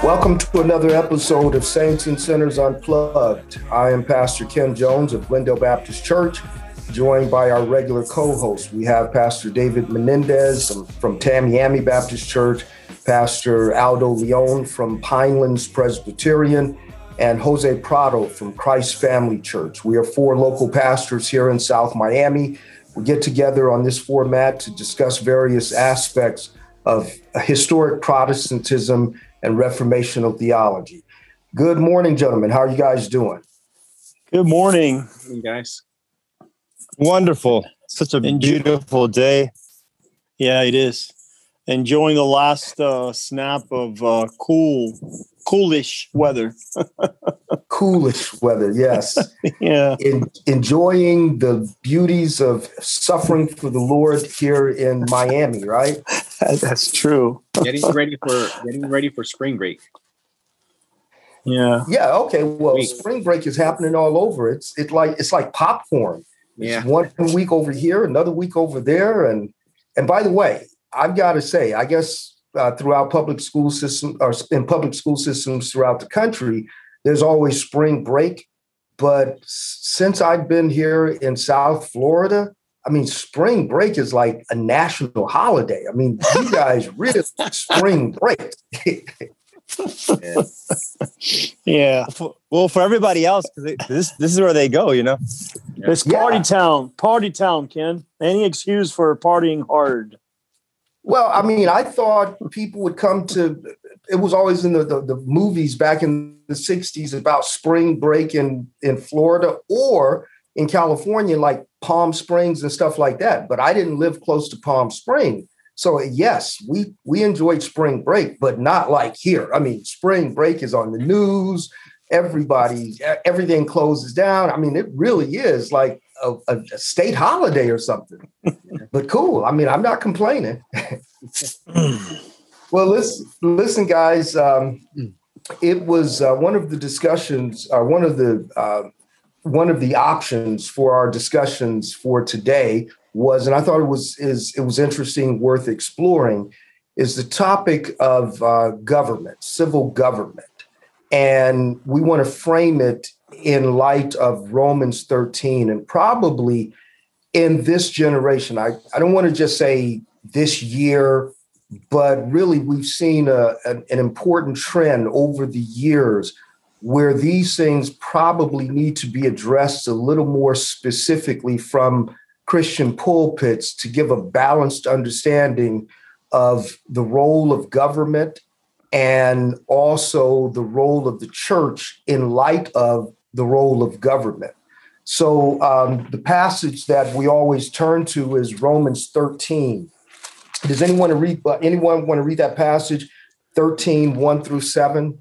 Welcome to another episode of Saints and Sinners Unplugged. I am Pastor Ken Jones of Glendale Baptist Church, joined by our regular co-host. We have Pastor David Menendez from Tamiami Baptist Church, Pastor Aldo Leon from Pinelands Presbyterian, and Jose Prado from Christ Family Church. We are four local pastors here in South Miami. We get together on this format to discuss various aspects of historic Protestantism and Reformational theology. Good morning, gentlemen. How are you guys doing? Good morning. Good morning, guys. Wonderful. Such a beautiful day. Yeah, it is. Enjoying the last snap of coolish weather. Coolish weather, yes. Yeah. Enjoying the beauties of suffering for the Lord here in Miami, right? That's true. Getting ready for spring break. Yeah. Yeah. Okay. Well, spring break is happening all over. It's like popcorn. Yeah. It's 1 week over here, another week over there, and by the way, I've got to say, I guess throughout public school system or in public school systems throughout the country, there's always spring break. But since I've been here in South Florida, I mean, spring break is like a national holiday. I mean, you guys really spring break. Yeah. Well, for everybody else, because this is where they go, you know. It's party town, Ken. Any excuse for partying hard. Well, I mean, I thought people would come to, it was always in the movies back in the 60s about spring break in Florida or in California, like Palm Springs and stuff like that. But I didn't live close to Palm Springs. So yes, we enjoyed spring break, but not like here. I mean, spring break is on the news. Everything closes down. I mean, it really is like a state holiday or something. But cool. I mean, I'm not complaining. Well, listen, guys. It was one of the discussions, one of the options for our discussions for today was, and I thought it was interesting, worth exploring, is the topic of government, civil government. And we want to frame it in light of Romans 13 and probably in this generation. I don't want to just say this year, but really we've seen an important trend over the years where these things probably need to be addressed a little more specifically from Christian pulpits to give a balanced understanding of the role of government and also the role of the church in light of the role of government. So the passage that we always turn to is Romans 13. Does anyone want to read that passage, 13, 1 through 7?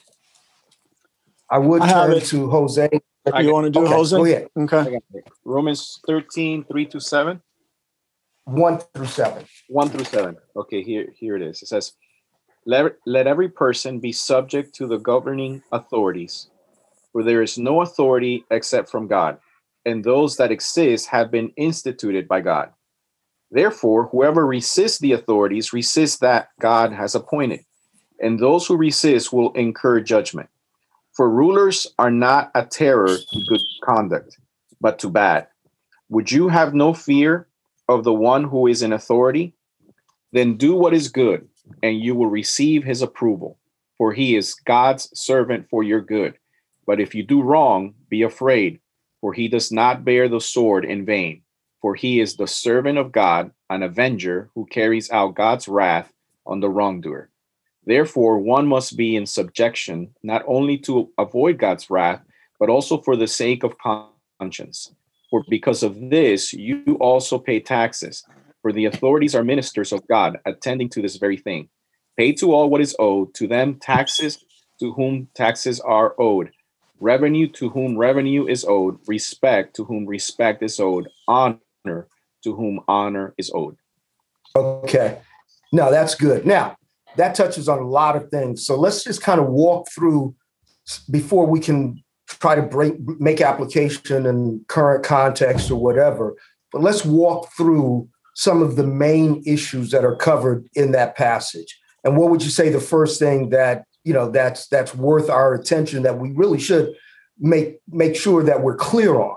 I would turn to Jose. You want to do Jose? Go ahead. Okay. Romans 13, 3 to 7. 1 through 7. 1 through 7. Okay, here it is. It says, Let every person be subject to the governing authorities, for there is no authority except from God, and those that exist have been instituted by God. Therefore, whoever resists the authorities resists that God has appointed, and those who resist will incur judgment. For rulers are not a terror to good conduct, but to bad. Would you have no fear of the one who is in authority? Then do what is good, and you will receive his approval, for he is God's servant for your good. But if you do wrong, be afraid, for he does not bear the sword in vain, for he is the servant of God, an avenger who carries out God's wrath on the wrongdoer. Therefore, one must be in subjection, not only to avoid God's wrath, but also for the sake of conscience. For because of this, you also pay taxes, for the authorities are ministers of God, attending to this very thing. Pay to all what is owed, to them taxes to whom taxes are owed, revenue to whom revenue is owed, respect to whom respect is owed, honor to whom honor is owed. Okay. No, that's good. Now, that touches on a lot of things. So let's just kind of walk through before we can try to make application in current context or whatever. But let's walk through some of the main issues that are covered in that passage. And what would you say the first thing that that's worth our attention, that we really should make sure that we're clear on.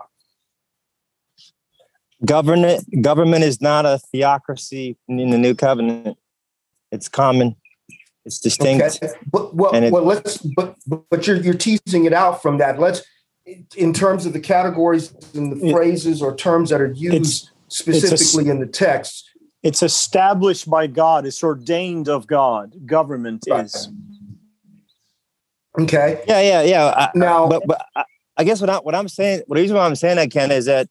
Government is not a theocracy in the new covenant. It's common. It's distinct. Okay. But you're teasing it out from that. Let's, in terms of the categories and the phrases or terms that are used specifically in the text. It's established by God. It's ordained of God. Government is. Okay. Yeah. Now, but I guess what I'm saying, the reason why I'm saying that, Ken, is that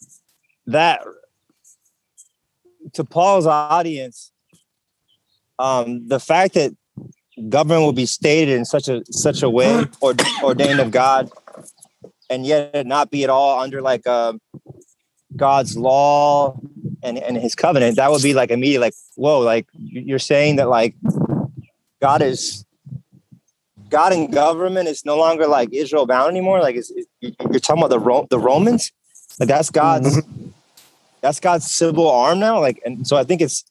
to Paul's audience, the fact that government will be stated in such a way ordained of God, and yet it not be at all under like God's law and his covenant, that would be like immediate, like, whoa, like you're saying that like God and government is no longer like Israel bound anymore. Like you're talking about the Romans, like that's God's civil arm now. Like, and so I think it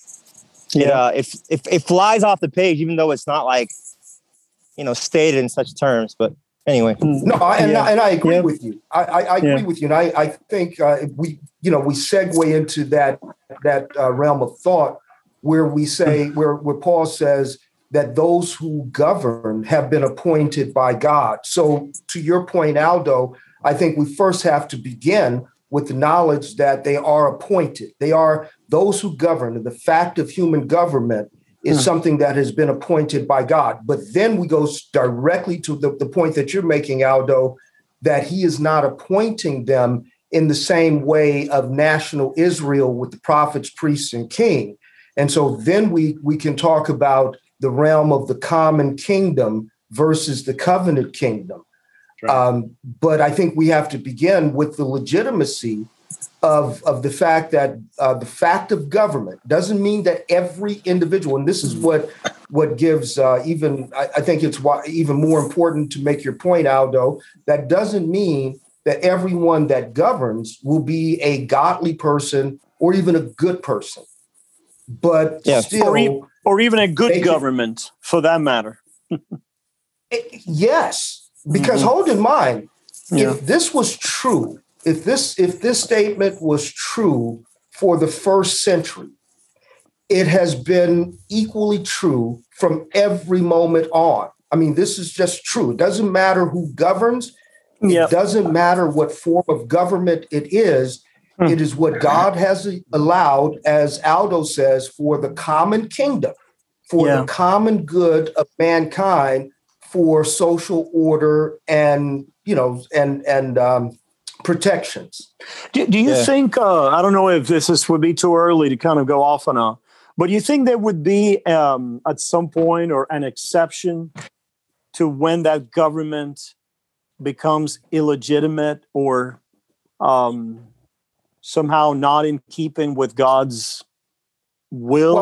flies off the page, even though it's not like, stated in such terms. But anyway, no, I agree with you. I agree with you, and I think we segue into that realm of thought where we say where Paul says that those who govern have been appointed by God. So to your point, Aldo, I think we first have to begin with the knowledge that they are appointed. They are those who govern. The fact of human government is something that has been appointed by God. But then we go directly to the point that you're making, Aldo, that he is not appointing them in the same way of national Israel with the prophets, priests, and king. And so then we can talk about the realm of the common kingdom versus the covenant kingdom. Right. But I think we have to begin with the legitimacy of the fact that the fact of government doesn't mean that every individual, and this is what gives I think it's even more important to make your point, Aldo, that doesn't mean that everyone that governs will be a godly person or even a good person. But still, or even a good government, for that matter. Yes, because hold in mind, if this was true, if this statement was true for the first century, it has been equally true from every moment on. I mean, this is just true. It doesn't matter who governs. It doesn't matter what form of government it is. It is what God has allowed, as Aldo says, for the common kingdom, for the common good of mankind, for social order and protections. Do you think? I don't know if this would be too early to kind of go off on but do you think there would be at some point or an exception to when that government becomes illegitimate or somehow not in keeping with God's will?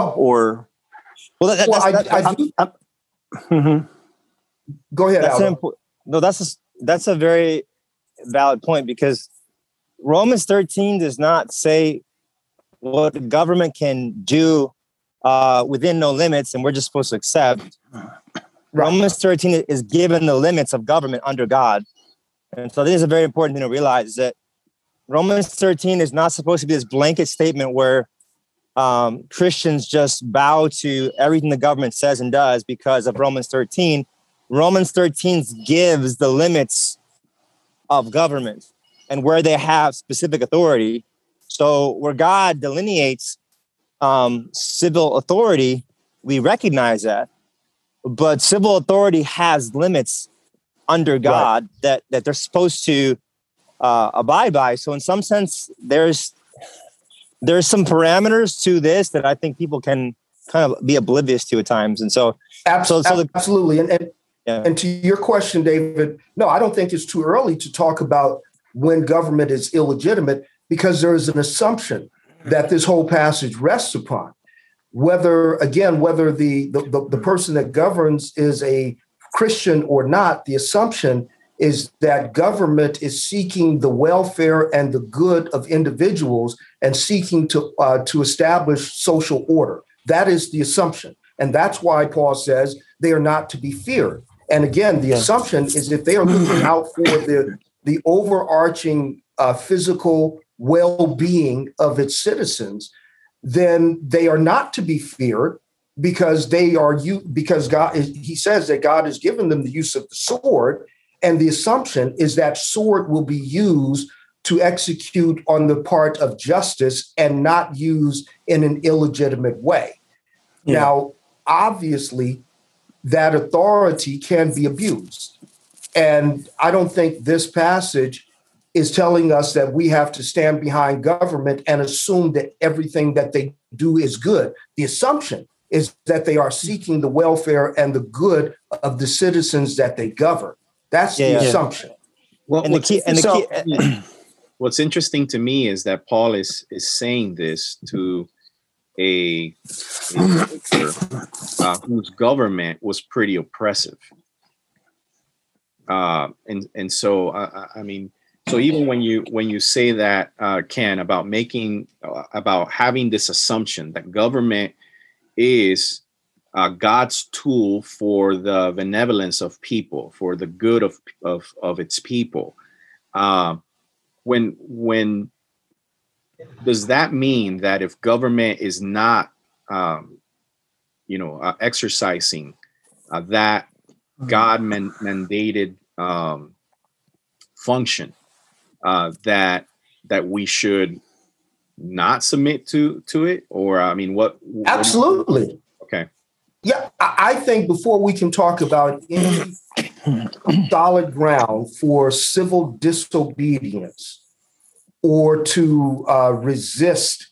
Go ahead. That's a very valid point, because Romans 13 does not say what the government can do within no limits, and we're just supposed to accept. Right. Romans 13 is given the limits of government under God. And so this is a very important thing to realize, is that Romans 13 is not supposed to be this blanket statement where Christians just bow to everything the government says and does because of Romans 13. Romans 13 gives the limits of government and where they have specific authority. So where God delineates civil authority, we recognize that. But civil authority has limits under God that they're supposed to abide by. So in some sense, there's some parameters to this that I think people can kind of be oblivious to at times. And so absolutely. And to your question, David, no, I don't think it's too early to talk about when government is illegitimate, because there is an assumption that this whole passage rests upon. Whether the person that governs is a Christian or not, the assumption is that government is seeking the welfare and the good of individuals and seeking to establish social order. That is the assumption. And that's why Paul says they are not to be feared. And again, the assumption is if they are looking out for the overarching physical well-being of its citizens, then they are not to be feared because God, he says that God has given them the use of the sword. And the assumption is that sword will be used to execute on the part of justice and not used in an illegitimate way. Yeah. Now, obviously, that authority can be abused. And I don't think this passage is telling us that we have to stand behind government and assume that everything that they do is good. The assumption is that they are seeking the welfare and the good of the citizens that they govern. That's the assumption. Well, what's interesting to me is that Paul is saying this to a whose government was pretty oppressive. And so, I mean, so even when you say that, Ken, about having this assumption that government is God's tool for the benevolence of people, for the good of its people, when does that mean that if government is not, exercising that God mandated function, that we should not submit to it? Or, I mean, what? Absolutely. Okay. Yeah, I think before we can talk about any solid ground for civil disobedience or to resist,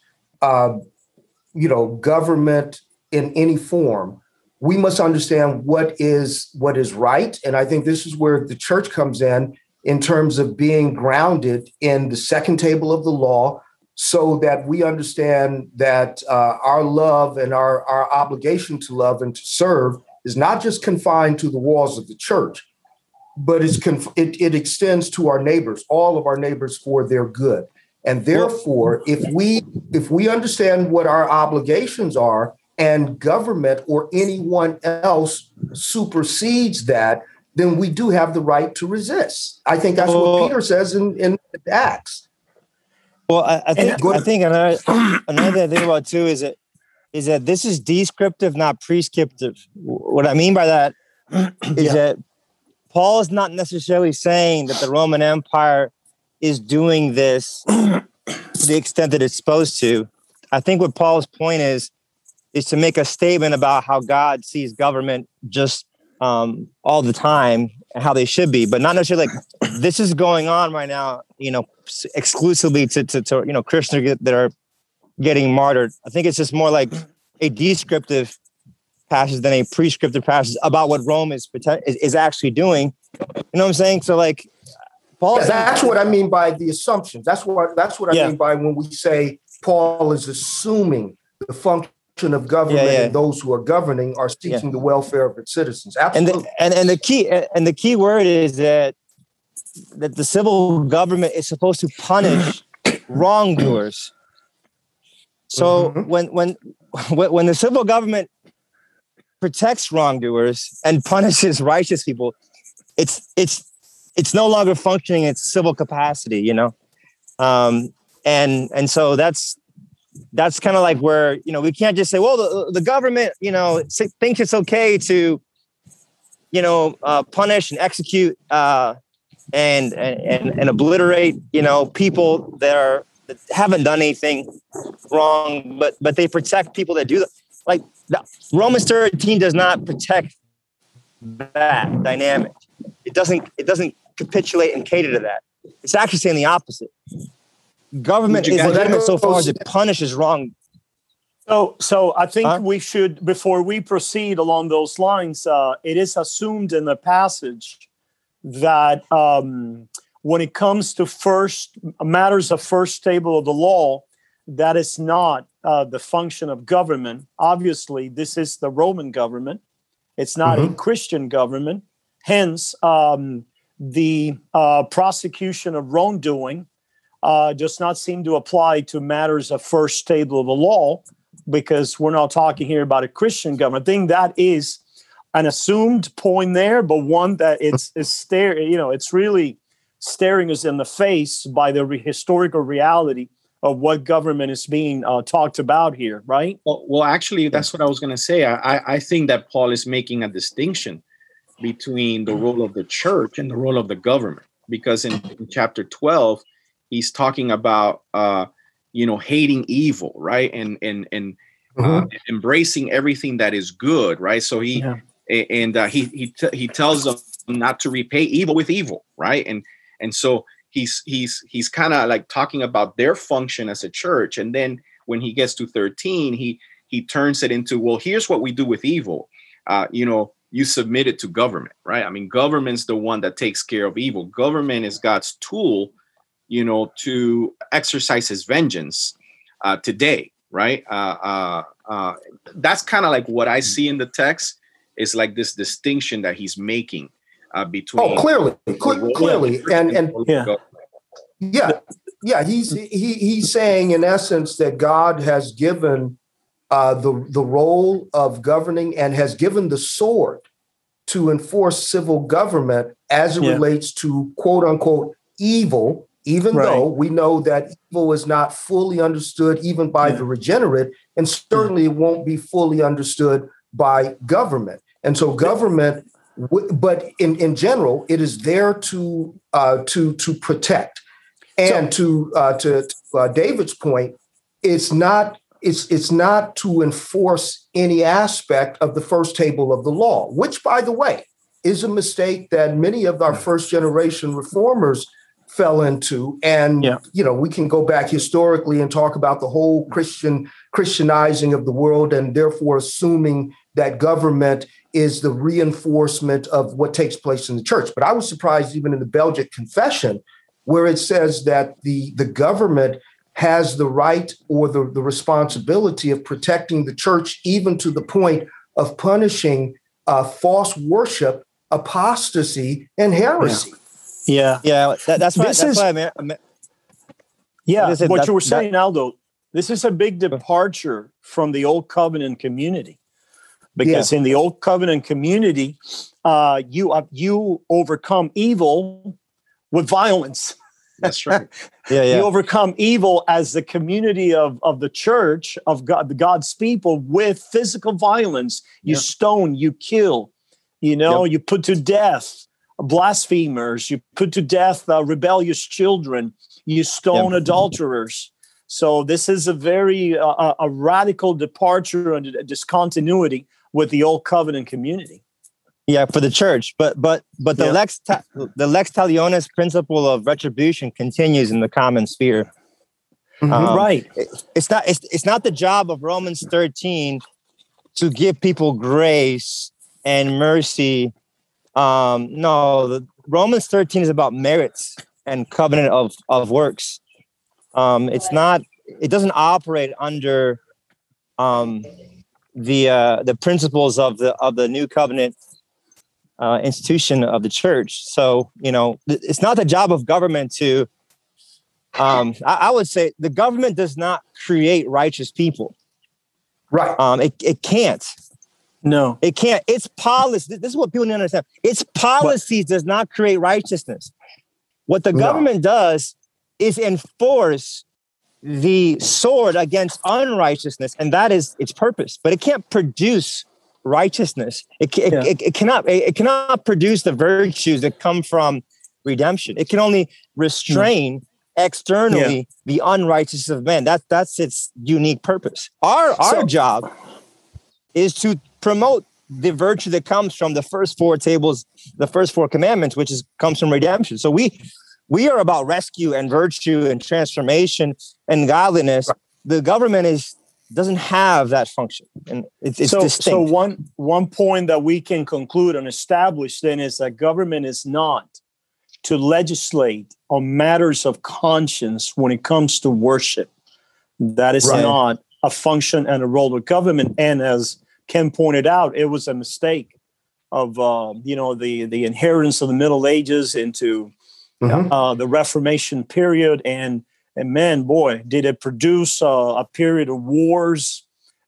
government in any form, we must understand what is right. And I think this is where the church comes in terms of being grounded in the second table of the law, so that we understand that our love and our obligation to love and to serve is not just confined to the walls of the church, but it extends to our neighbors, all of our neighbors, for their good. And therefore, if we understand what our obligations are, and government or anyone else supersedes that, then we do have the right to resist. I think that's what Peter says in Acts. Well, I think another thing to think about too is that this is descriptive, not prescriptive. What I mean by that is that Paul is not necessarily saying that the Roman Empire is doing this to the extent that it's supposed to. I think what Paul's point is to make a statement about how God sees government just all the time and how they should be, but not necessarily like this is going on right now, exclusively to Christians that are getting martyred. I think it's just more like a descriptive passage than a prescriptive passage about what Rome is actually doing. You know what I'm saying? So like, Paul. Yeah, that's what I mean by the assumptions. That's what I mean by when we say Paul is assuming the function of government and those who are governing are seeking the welfare of its citizens. Absolutely. And the key word is that the civil government is supposed to punish wrongdoers. So when the civil government protects wrongdoers and punishes righteous people, it's no longer functioning in its civil capacity, and so that's kind of like where, we can't just say, well, the government, thinks it's okay to, punish and execute and obliterate, people that haven't done anything wrong, but they protect people that do that. Like Romans 13 does not protect that dynamic. It doesn't capitulate and cater to that. It's actually saying the opposite. Government is legitimate so far as it punishes wrong. So I think we should, before we proceed along those lines, it is assumed in the passage that when it comes to matters of first table of the law, that is not the function of government. Obviously, this is the Roman government. It's not a Christian government. Hence, the prosecution of wrongdoing does not seem to apply to matters of first table of the law, because we're not talking here about a Christian government. I think that is an assumed point there, but one that it's really staring us in the face by the historical reality of what government is being talked about here, right? Well, actually, that's what I was going to say. I think that Paul is making a distinction between the role of the church and the role of the government, because in chapter 12, he's talking about hating evil, right, and embracing everything that is good, right. So he tells them not to repay evil with evil, right, and so he's kind of like talking about their function as a church, and then when he gets to 13, he turns it into, well, here's what we do with evil. You submit it to government, right? I mean, government's the one that takes care of evil. Government is God's tool, to exercise his vengeance today, right? That's kind of like what I see in the text, is like this distinction that he's making between. Oh, clearly, he's saying in essence that God has given the role of governing and has given the sword to enforce civil government as it relates to quote unquote evil, even though we know that evil is not fully understood even by the regenerate, and certainly it won't be fully understood by government. And so government, but in general, it is there to protect. And to David's point, it's not to enforce any aspect of the first table of the law, which, by the way, is a mistake that many of our first generation reformers fell into. And, we can go back historically and talk about the whole Christianizing of the world, and therefore assuming that government is the reinforcement of what takes place in the church. But I was surprised even in the Belgic Confession, where it says that the government has the right or the responsibility of protecting the church, even to the point of punishing false worship, apostasy, and heresy. That's why I mean. What you were saying, Aldo, this is a big departure from the Old Covenant community, because in the Old Covenant community, you overcome evil with violence. That's right. You overcome evil as the community of the church of God, God's people, with physical violence. You stone, you kill, you put to death blasphemers, you put to death rebellious children, you stone adulterers. So this is a very a radical departure and a discontinuity with the Old Covenant community. Yeah, for the church, but the lex talionis principle of retribution continues in the common sphere. Right. It's not the job of Romans 13 to give people grace and mercy. No, Romans 13 is about merits and covenant of works. It's not. It doesn't operate under the principles of the new covenant institution of the church. So, it's not the job of government to, I would say the government does not create righteous people. Right. It can't. No, it can't. Its policy. This is what people need to understand. Its policies does not create righteousness. What the government does is enforce the sword against unrighteousness, and that is its purpose. But it can't produce righteousness. It cannot produce the virtues that come from redemption. It can only restrain externally the unrighteousness of men. That's its unique purpose. Our job is to promote the virtue that comes from the first four tables, the first four commandments, which comes from redemption. So we are about rescue and virtue and transformation and godliness. The government doesn't have that function, and it's distinct. So one point that we can conclude and establish then is that government is not to legislate on matters of conscience when it comes to worship. That is not a function and a role of government. And as Ken pointed out, it was a mistake of the inheritance of the Middle Ages into the Reformation period, and man, boy, did it produce a period of wars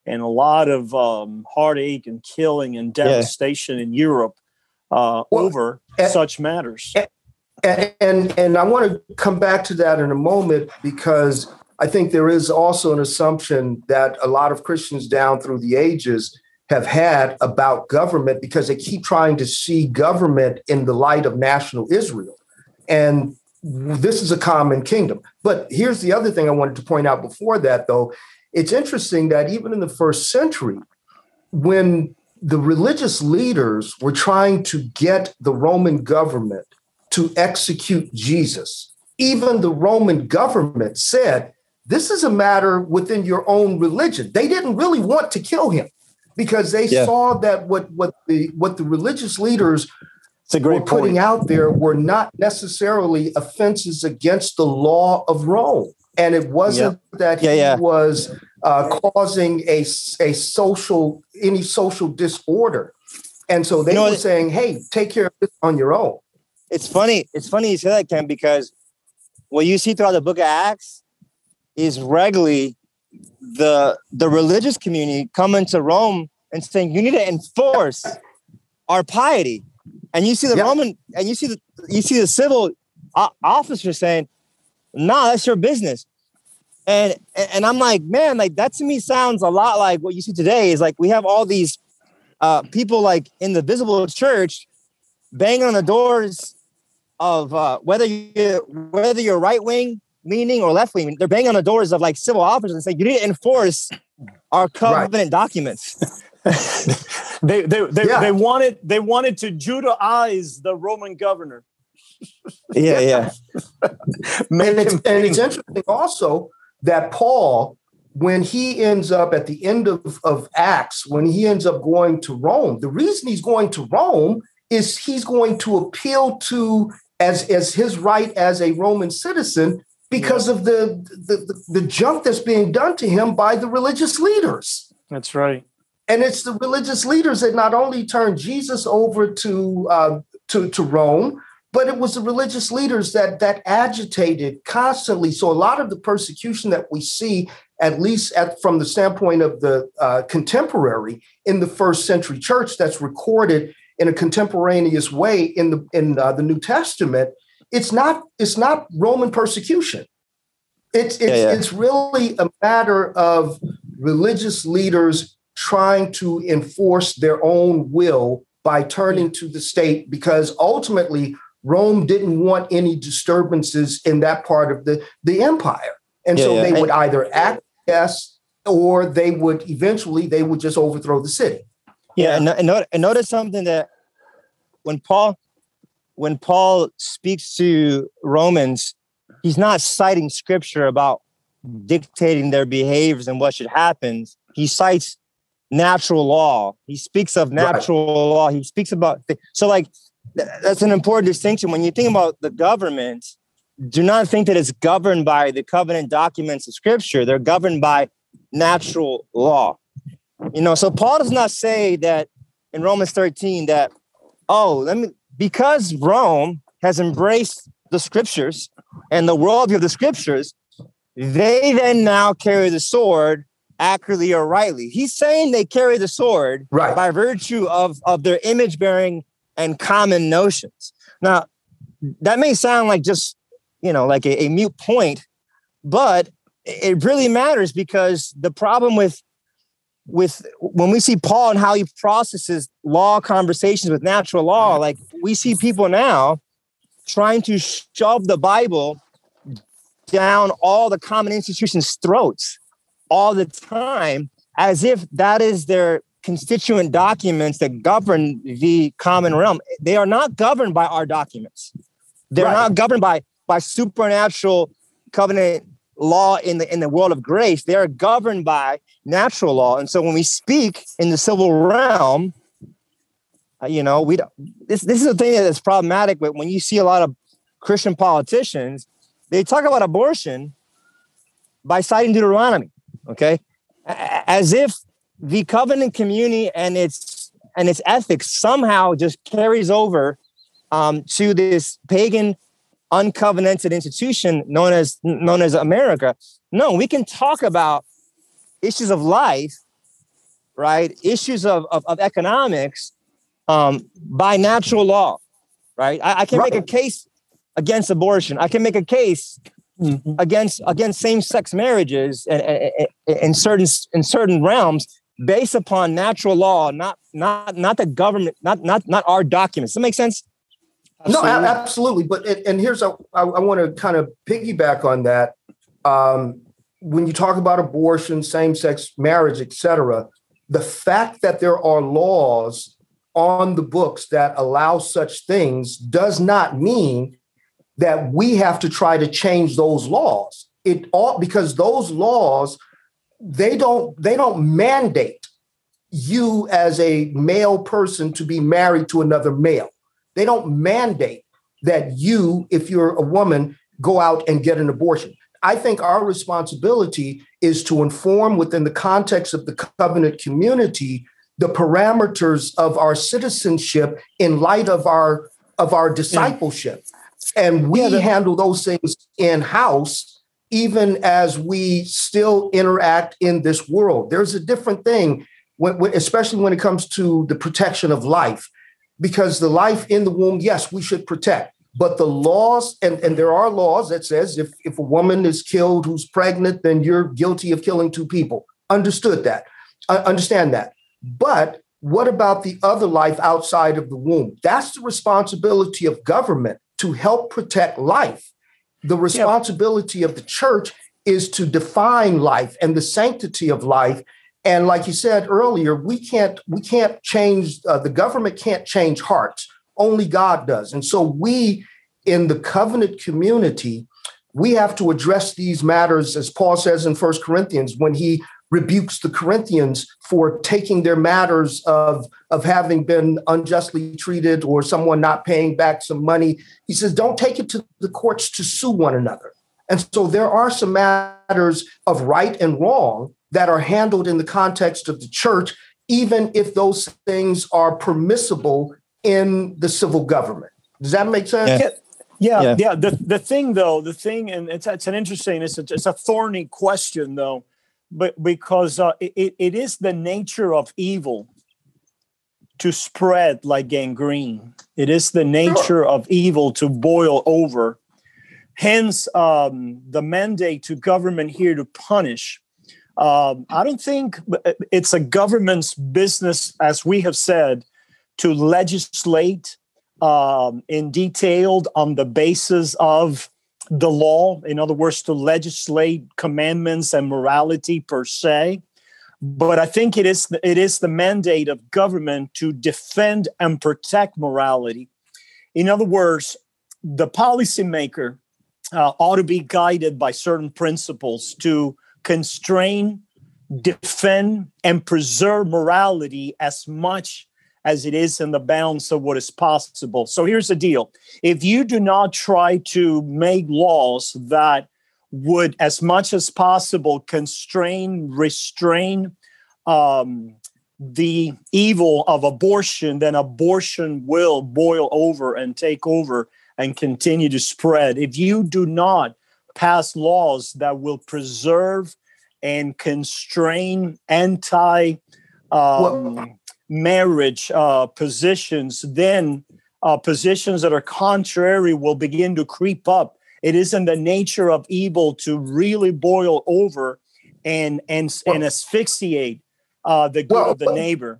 and a lot of heartache and killing and devastation in Europe over such matters. And I want to come back to that in a moment, because I think there is also an assumption that a lot of Christians down through the ages have had about government, because they keep trying to see government in the light of national Israel. And this is a common kingdom. But here's the other thing I wanted to point out before that, though. It's interesting that even in the first century, when the religious leaders were trying to get the Roman government to execute Jesus, even the Roman government said, this is a matter within your own religion. They didn't really want to kill him, because they saw that what the religious leaders were putting out there were not necessarily offenses against the law of Rome. And it wasn't that he was causing any social disorder. And so they were saying, hey, take care of this on your own. It's funny you say that, Ken, because what you see throughout the book of Acts is regularly the religious community coming to Rome and saying, you need to enforce our piety. And you see the Roman, and you see the civil officer saying, nah, that's your business. And I'm like, man, like that to me sounds a lot like what you see today. Is like we have all these people like in the visible church banging on the doors of whether you're right wing leaning or left wing. They're banging on the doors of like civil officers and saying, you need to enforce our covenant documents. They wanted to Judaize the Roman governor. And it's interesting also that Paul, when he ends up at the end of Acts, when he ends up going to Rome, the reason he's going to Rome is he's going to appeal to as his right as a Roman citizen because of the junk that's being done to him by the religious leaders. That's right. And it's the religious leaders that not only turned Jesus over to Rome, but it was the religious leaders that agitated constantly. So a lot of the persecution that we see, at least from the standpoint of the contemporary in the first century church, that's recorded in a contemporaneous way in the New Testament, it's not Roman persecution. It's really a matter of religious leaders trying to enforce their own will by turning to the state, because ultimately Rome didn't want any disturbances in that part of the empire. And so they would either acquiesce or they would just overthrow the city. Yeah. And notice something, that when Paul speaks to Romans, he's not citing scripture about dictating their behaviors and what should happen. He cites natural law. He speaks of natural law. He speaks about that's an important distinction. When you think about the government, do not think that it's governed by the covenant documents of scripture. They're governed by natural law. So Paul does not say that in Romans 13 that, because Rome has embraced the scriptures and the worldview of the scriptures, they then now carry the sword accurately or rightly. He's saying they carry the sword by virtue of their image bearing and common notions. Now, that may sound like just, like a mute point, but it really matters, because the problem with when we see Paul and how he processes law conversations with natural law, like we see people now trying to shove the Bible down all the common institutions' throats all the time, as if that is their constituent documents that govern the common realm. They are not governed by our documents. They're not governed by supernatural covenant law in the world of grace. They are governed by natural law. And so when we speak in the civil realm, we don't. This is the thing that's problematic. But when you see a lot of Christian politicians, they talk about abortion by citing Deuteronomy. Okay, as if the covenant community and its ethics somehow just carries over to this pagan, uncovenanted institution known as America. No, we can talk about issues of life right, issues of economics by natural law, right? I can make a case against abortion. I can make a case against same-sex marriages and in certain realms based upon natural law, not the government, not our documents. Does that make sense? Absolutely. No, absolutely. But and here's I want to kind of piggyback on that. When you talk about abortion, same-sex marriage, et cetera, the fact that there are laws on the books that allow such things does not mean that we have to try to change those laws. Because those laws, they don't mandate you as a male person to be married to another male. They don't mandate that you, if you're a woman, go out and get an abortion. I think our responsibility is to inform within the context of the covenant community the parameters of our citizenship in light of our discipleship. And we handle those things in-house, even as we still interact in this world. There's a different thing, especially when it comes to the protection of life, because the life in the womb, yes, we should protect. But the laws, and there are laws that says if a woman is killed who's pregnant, then you're guilty of killing two people. Understand that. But what about the other life outside of the womb? That's the responsibility of government to help protect life. The responsibility of the church is to define life and the sanctity of life. And like you said earlier, we can't change, the government can't change hearts. Only God does. And so we, in the covenant community, we have to address these matters, as Paul says in 1 Corinthians, when he rebukes the Corinthians for taking their matters of having been unjustly treated or someone not paying back some money. He says, don't take it to the courts to sue one another. And so there are some matters of right and wrong that are handled in the context of the church, even if those things are permissible in the civil government. Does that make sense? Yeah. The thing, and it's an interesting, it's a thorny question though, but because it is the nature of evil to spread like gangrene. It is the nature of evil to boil over. Hence, the mandate to government here to punish. I don't think it's a government's business, as we have said, to legislate in detail on the basis of the law. In other words, to legislate commandments and morality per se. But I think it is the mandate of government to defend and protect morality. In other words, the policymaker ought to be guided by certain principles to constrain, defend, and preserve morality as much as it is in the bounds of what is possible. So here's the deal. If you do not try to make laws that would, as much as possible, constrain, restrain the evil of abortion, then abortion will boil over and take over and continue to spread. If you do not pass laws that will preserve and constrain marriage positions, then positions that are contrary will begin to creep up. It isn't the nature of evil to really boil over and asphyxiate the good of the neighbor.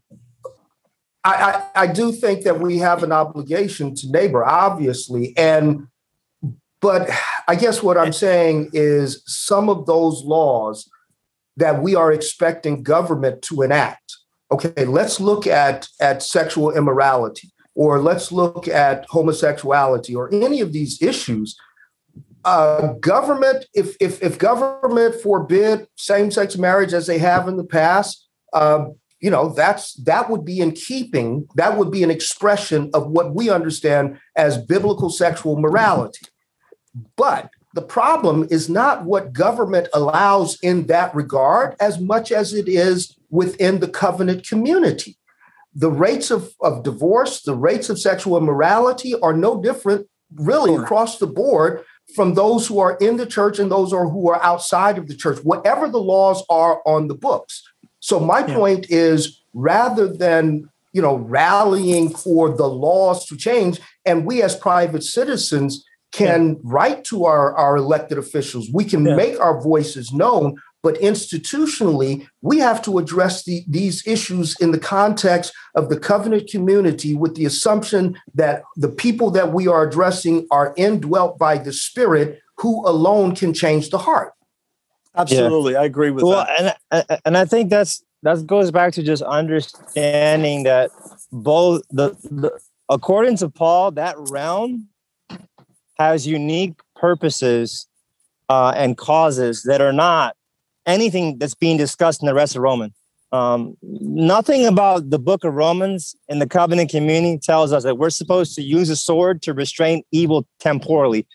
I do think that we have an obligation to neighbor, obviously. But I guess what I'm saying is some of those laws that we are expecting government to enact. Okay, let's look at sexual immorality, or let's look at homosexuality, or any of these issues. Government, if government forbid same-sex marriage as they have in the past, that would be in keeping. That would be an expression of what we understand as biblical sexual morality. But the problem is not what government allows in that regard as much as it is within the covenant community. The rates of divorce, the rates of sexual immorality are no different really across the board from those who are in the church and those who are outside of the church, whatever the laws are on the books. So my point is, rather than rallying for the laws to change, and we as private citizens can write to our elected officials, we can make our voices known, but institutionally, we have to address these issues in the context of the covenant community with the assumption that the people that we are addressing are indwelt by the Spirit, who alone can change the heart. Absolutely. I agree with that. And I think that goes back to just understanding that both according to Paul, that realm has unique purposes and causes that are not anything that's being discussed in the rest of Romans. Nothing about the book of Romans in the covenant community tells us that we're supposed to use a sword to restrain evil temporally.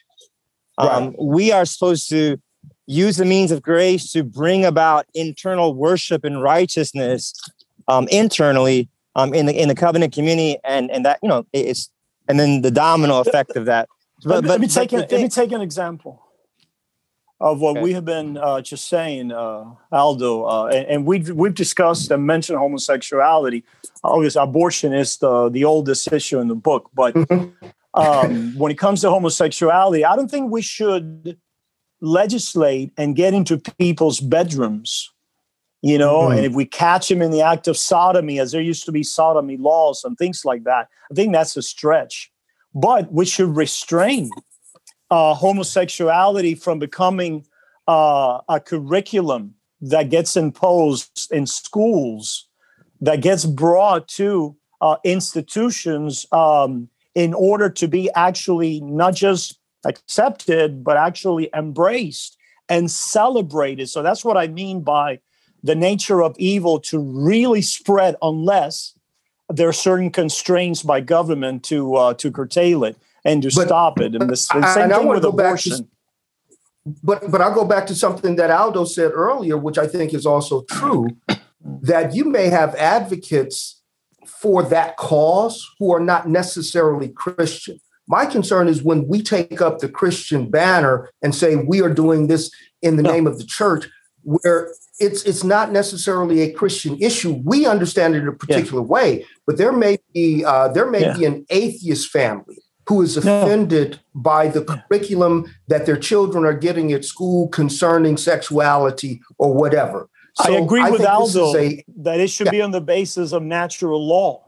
We are supposed to use the means of grace to bring about internal worship and righteousness internally in the covenant community, and that it's, and then the domino effect of that. Let me take an example of what we have been just saying, Aldo, and we've discussed and mentioned homosexuality. Obviously, abortion is the oldest issue in the book, but when it comes to homosexuality, I don't think we should legislate and get into people's bedrooms, and if we catch them in the act of sodomy, as there used to be sodomy laws and things like that, I think that's a stretch. But we should restrain homosexuality from becoming a curriculum that gets imposed in schools, that gets brought to institutions in order to be actually not just accepted, but actually embraced and celebrated. So that's what I mean by the nature of evil to really spread unless there are certain constraints by government to curtail it and to stop it. And the same thing with abortion. But I'll go back to something that Aldo said earlier, which I think is also true, that you may have advocates for that cause who are not necessarily Christian. My concern is when we take up the Christian banner and say we are doing this in the name of the church, where it's not necessarily a Christian issue. We understand it in a particular way, but there may be an atheist family who is offended by the curriculum that their children are getting at school concerning sexuality or whatever. So I agree with Aldo that it should be on the basis of natural law.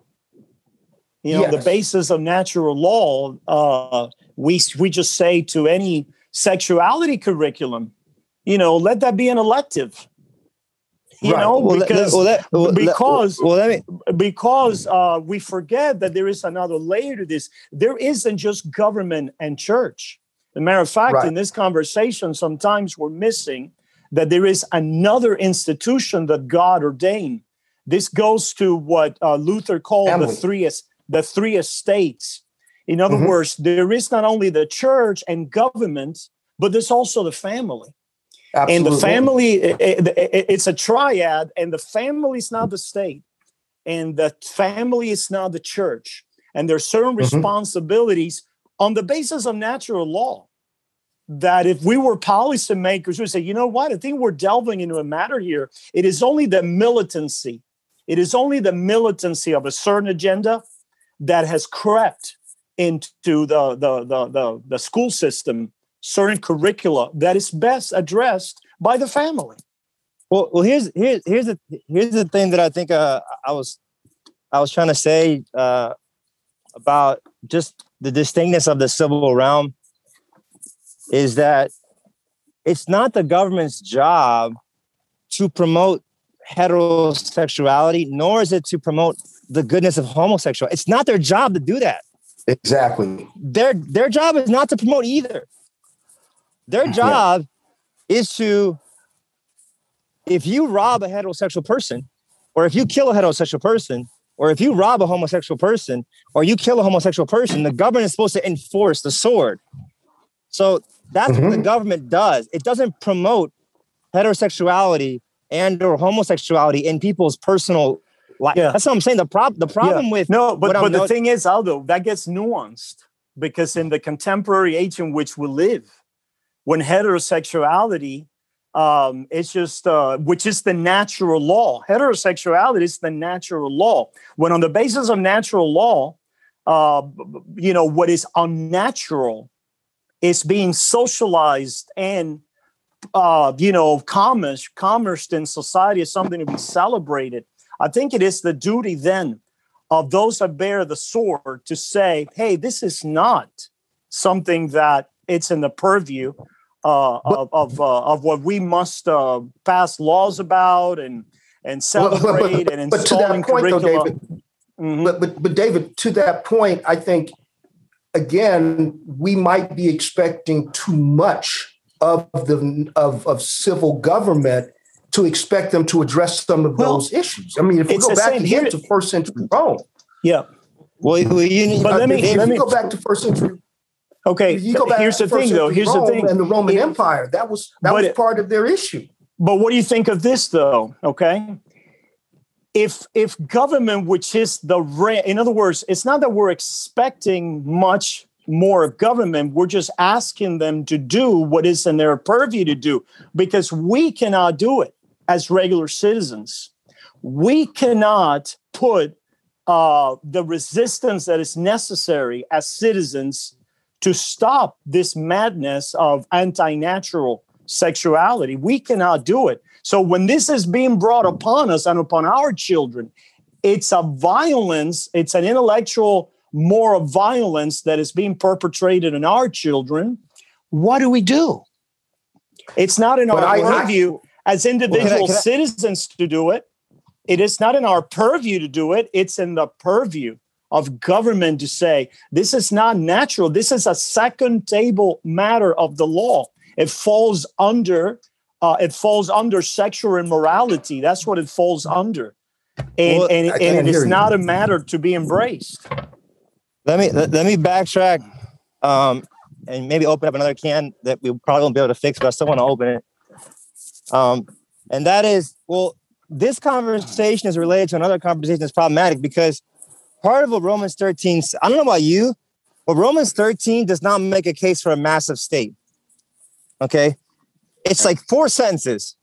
The basis of natural law, we just say to any sexuality curriculum, let that be an elective. Because we forget that there is another layer to this. There isn't just government and church. As a matter of fact, in this conversation, sometimes we're missing that there is another institution that God ordained. This goes to what Luther called the three estates. In other words, there is not only the church and government, but there's also the family. Absolutely. And the family, it's a triad, and the family is not the state, and the family is not the church. And there are certain responsibilities on the basis of natural law that if we were policymakers, we would say, you know what, I think we're delving into a matter here. It is only the militancy. It is only the militancy of a certain agenda that has crept into the school system, certain curricula that is best addressed by the family. Well, here's the thing that I think I was trying to say about just the distinctness of the civil realm is that it's not the government's job to promote heterosexuality, nor is it to promote the goodness of homosexuality. It's not their job to do that. Exactly. Their job is not to promote either. Their job is to, if you rob a heterosexual person, or if you kill a heterosexual person, or if you rob a homosexual person, or you kill a homosexual person, the government is supposed to enforce the sword. So that's what the government does. It doesn't promote heterosexuality and or homosexuality in people's personal life. Yeah. That's what I'm saying. The problem with the thing is, Aldo, that gets nuanced because in the contemporary age in which we live, when heterosexuality It's just, which is the natural law. Heterosexuality is the natural law. When on the basis of natural law, what is unnatural is being socialized and, commerced in society is something to be celebrated. I think it is the duty then of those that bear the sword to say, hey, this is not something that it's in the purview of what we must pass laws about and celebrate and install in curricula. But David, to that point, I think, again, we might be expecting too much of civil government to expect them to address some of those issues. I mean, if we go back again to first century Rome. Yeah. Well, let me go back to first century. Okay. Here's the thing, though. Here's the thing. And the Roman Empire, that was part of their issue. But what do you think of this, though? Okay. If government, which is in other words, it's not that we're expecting much more of government. We're just asking them to do what is in their purview to do, because we cannot do it as regular citizens. We cannot put the resistance that is necessary as citizens to stop this madness of anti-natural sexuality. We cannot do it. So when this is being brought upon us and upon our children, it's a violence, it's an intellectual, moral violence that is being perpetrated on our children. What do we do? It's not in our purview as individual citizens to do it. It is not in our purview to do it. It's in the purview of government to say, this is not natural. This is a second table matter of the law. It falls under sexual immorality. That's what it falls under. And it is not a matter to be embraced. Let me backtrack and maybe open up another can that we probably won't be able to fix, but I still want to open it. And that is, this conversation is related to another conversation that's problematic, because part of what Romans 13, I don't know about you, but Romans 13 does not make a case for a massive state. Okay? It's like four sentences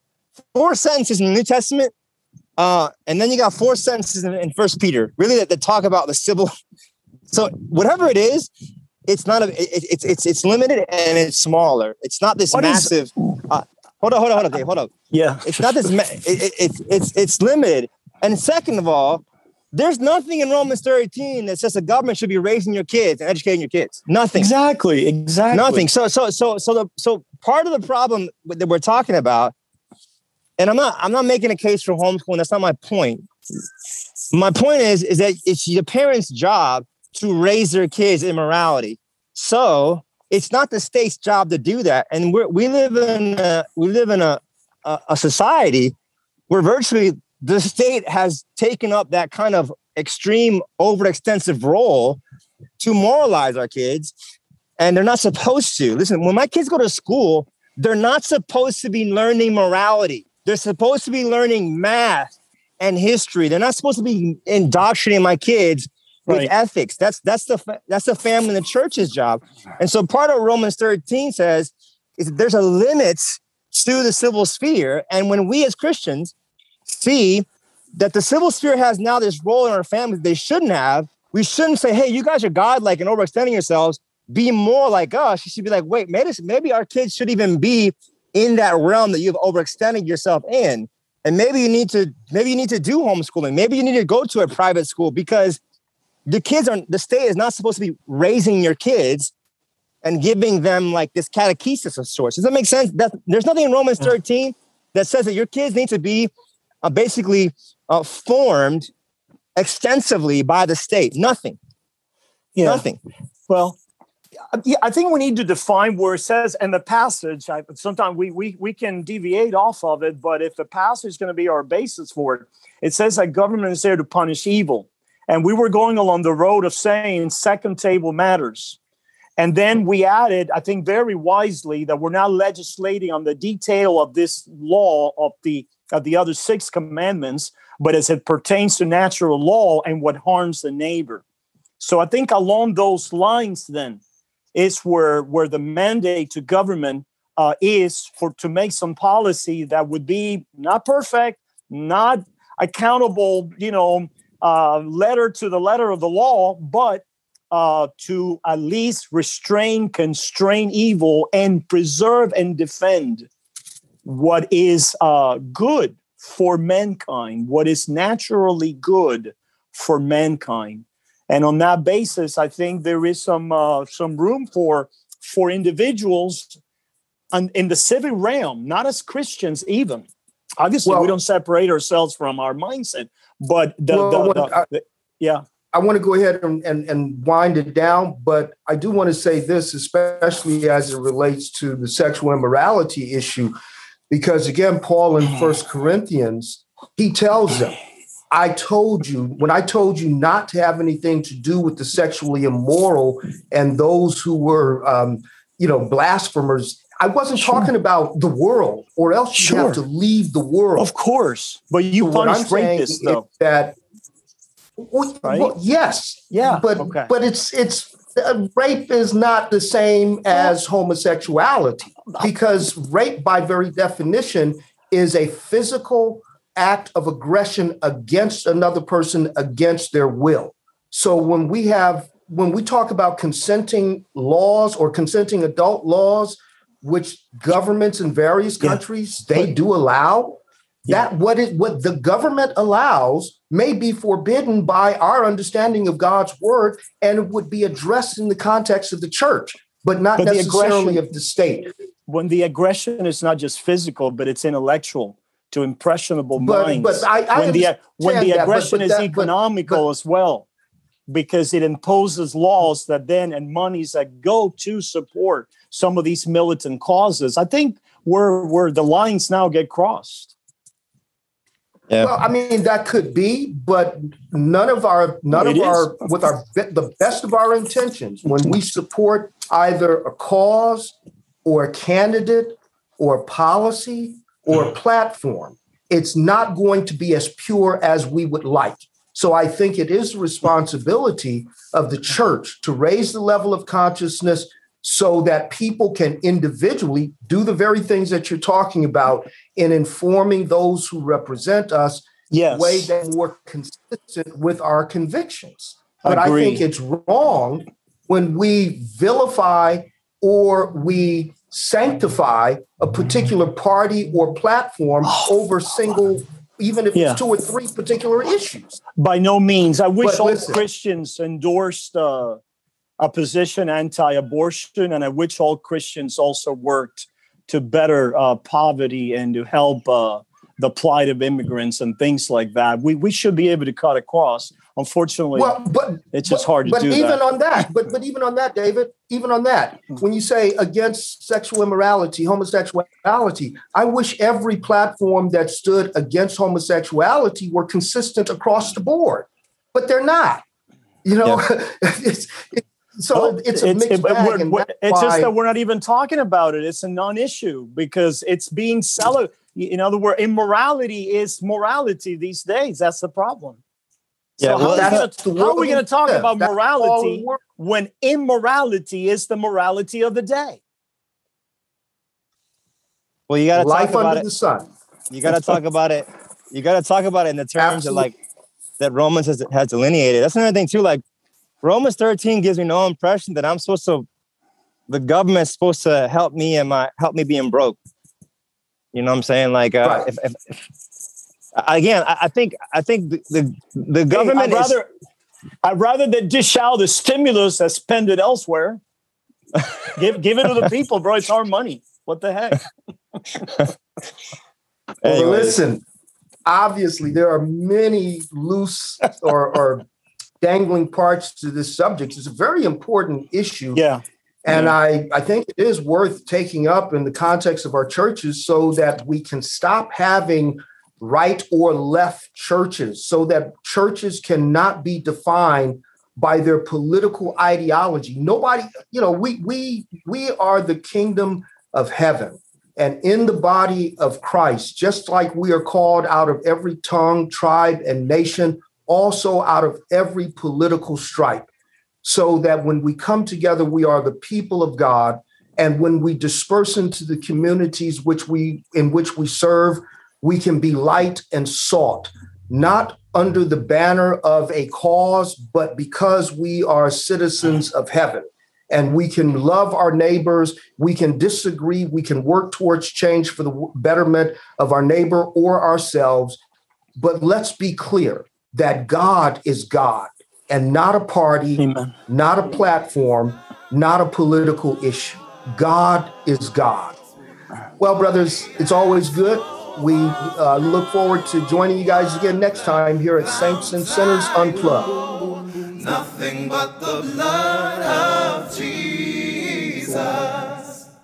in the New Testament, and then you got four sentences in First Peter, really that talk about the civil. So whatever it is, it's not it's limited and it's smaller. It's not this massive. Hold on, Dave. Hold on. Yeah, it's not this. It's limited. And second of all, there's nothing in Romans 13 that says the government should be raising your kids and educating your kids. Nothing. Exactly. Nothing. So part of the problem that we're talking about, and I'm not making a case for homeschooling. That's not my point. My point is that it's the parents' job to raise their kids in morality. So it's not the state's job to do that. And we live in a society where virtually the state has taken up that kind of extreme, overextensive role to moralize our kids, and they're not supposed to. Listen, when my kids go to school, they're not supposed to be learning morality. They're supposed to be learning math and history. They're not supposed to be indoctrinating my kids with ethics. That's the family and the church's job. And so part of Romans 13 says is that there's a limit to the civil sphere. And when we as Christians see that the civil sphere has now this role in our families they shouldn't have, we shouldn't say, hey, you guys are godlike and overextending yourselves. Be more like us. You should be like, wait, maybe our kids should even be in that realm that you've overextended yourself in. And maybe you need to do homeschooling. Maybe you need to go to a private school, because the state is not supposed to be raising your kids and giving them like this catechesis of sorts. Does that make sense? There's nothing in Romans 13 that says that your kids need to be basically formed extensively by the state. Nothing. Yeah. Nothing. Well, yeah, I think we need to define where it says, and the passage, sometimes we can deviate off of it, but if the passage is going to be our basis for it, it says that government is there to punish evil. And we were going along the road of saying second table matters. And then we added, I think very wisely, that we're not legislating on the detail of this law of the other six commandments, but as it pertains to natural law and what harms the neighbor. So I think along those lines then is where the mandate to government is to make some policy that would be not perfect, not accountable, letter to the letter of the law, but to at least constrain evil and preserve and defend what is good for mankind, what is naturally good for mankind. And on that basis, I think there is some room for individuals in the civic realm, not as Christians even. Obviously, we don't separate ourselves from our mindset, but I want to go ahead and wind it down, but I do want to say this, especially as it relates to the sexual immorality issue, because again, Paul in 1 Corinthians, he tells them, when I told you not to have anything to do with the sexually immoral and those who were, blasphemers, I wasn't talking about the world, or else you have to leave the world. Of course, but you punish rapists, though. Yes, yeah, but it's rape is not the same as homosexuality, because rape, by very definition, is a physical act of aggression against another person against their will. So when we talk about consenting laws or consenting adult laws, which governments in various countries, they do allow, that what the government allows may be forbidden by our understanding of God's word, and it would be addressed in the context of the church, but not necessarily of the state. When the aggression is not just physical, but it's intellectual to impressionable minds. But when the aggression is economical as well, because it imposes laws and monies that go to support some of these militant causes. I think where the lines now get crossed. Yeah. Well, I mean, that could be, but the best of our intentions, when we support either a cause or a candidate or a policy or a platform, it's not going to be as pure as we would like. So I think it is the responsibility of the church to raise the level of consciousness so that people can individually do the very things that you're talking about in informing those who represent us in a way that's more consistent with our convictions. But I think it's wrong when we vilify or we sanctify a particular party or platform over even if it's 2 or 3 particular issues. By no means. I wish all Christians endorsed a position anti-abortion, and I wish all Christians also worked to better poverty and to help the plight of immigrants and things like that. We should be able to cut across. Unfortunately, it's just hard to do that. But even on that, David, when you say against sexual immorality, homosexuality, I wish every platform that stood against homosexuality were consistent across the board, but they're not. It's a mixed bag. It's just that we're not even talking about it. It's a non-issue because it's being celebrated. In other words, immorality is morality these days. That's the problem. So how are we going to talk about morality when immorality is the morality of the day? Well, you got to talk about the sun. You got to talk about it. You got to talk about it in the terms of that Romans has delineated. That's another thing too. Like Romans 13 gives me no impression that the government's supposed to help me being broke. You know what I'm saying? Like, I think the government I'd rather than dish out the stimulus and spend it elsewhere. give it to the people, bro. It's our money. What the heck? Well, listen, obviously there are many loose or dangling parts to this subject. It's a very important issue. Yeah. And I think it is worth taking up in the context of our churches so that we can stop having right or left churches, so that churches cannot be defined by their political ideology. Nobody, we are the kingdom of heaven. And in the body of Christ, just like we are called out of every tongue, tribe, and nation, also out of every political stripe, so that when we come together, we are the people of God, And when we disperse into the communities in which we serve, we can be light and salt, not under the banner of a cause, but because we are citizens of heaven. And we can love our neighbors. We can disagree. We can work towards change for the betterment of our neighbor or ourselves. But let's be clear that God is God and not a party, Amen. Not a platform, not a political issue. God is God. Well, brothers, it's always good. We look forward to joining you guys again next time here at Saints and Sinners Unplugged. Nothing but the blood